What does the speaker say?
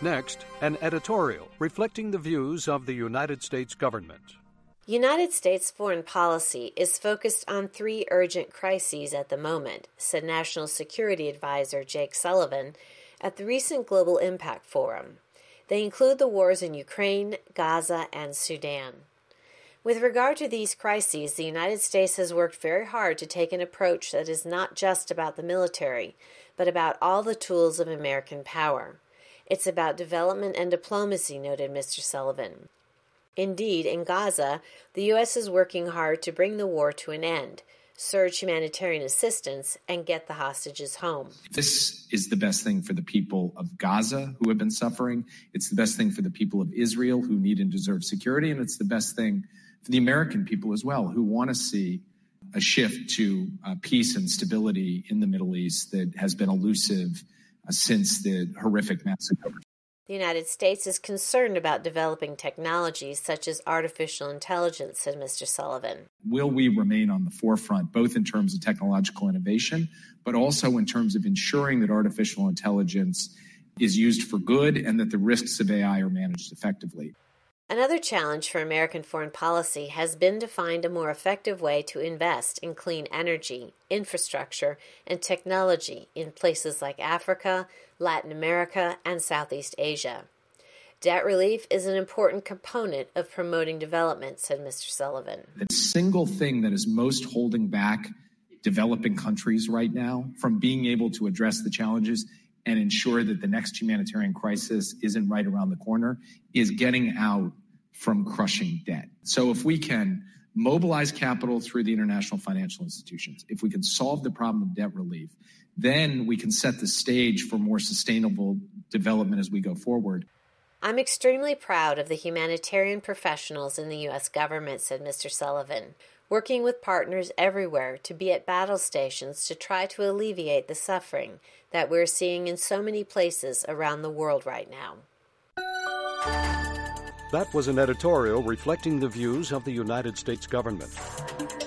Next, an editorial reflecting the views of the United States government. United States foreign policy is focused on three urgent crises at the moment, said National Security Advisor Jake Sullivan at the recent Global Impact Forum. They include the wars in Ukraine, Gaza, and Sudan. With regard to these crises, the United States has worked very hard to take an approach that is not just about the military, but about all the tools of American power. It's about development and diplomacy, noted Mr. Sullivan. Indeed, in Gaza, the U.S. is working hard to bring the war to an end, surge humanitarian assistance, and get the hostages home. This is the best thing for the people of Gaza who have been suffering. It's the best thing for the people of Israel who need and deserve security. And it's the best thing for the American people as well, who want to see a shift to peace and stability in the Middle East that has been elusive since the horrific massacre. The United States is concerned about developing technologies such as artificial intelligence, said Mr. Sullivan. Will we remain on the forefront, both in terms of technological innovation, but also in terms of ensuring that artificial intelligence is used for good and that the risks of AI are managed effectively? Another challenge for American foreign policy has been to find a more effective way to invest in clean energy, infrastructure, and technology in places like Africa, Latin America, and Southeast Asia. Debt relief is an important component of promoting development, said Mr. Sullivan. The single thing that is most holding back developing countries right now from being able to address the challenges and ensure that the next humanitarian crisis isn't right around the corner is getting out from crushing debt. So if we can mobilize capital through the international financial institutions, if we can solve the problem of debt relief, then we can set the stage for more sustainable development as we go forward. I'm extremely proud of the humanitarian professionals in the U.S. government, said Mr. Sullivan, working with partners everywhere to be at battle stations to try to alleviate the suffering that we're seeing in so many places around the world right now. That was an editorial reflecting the views of the United States government.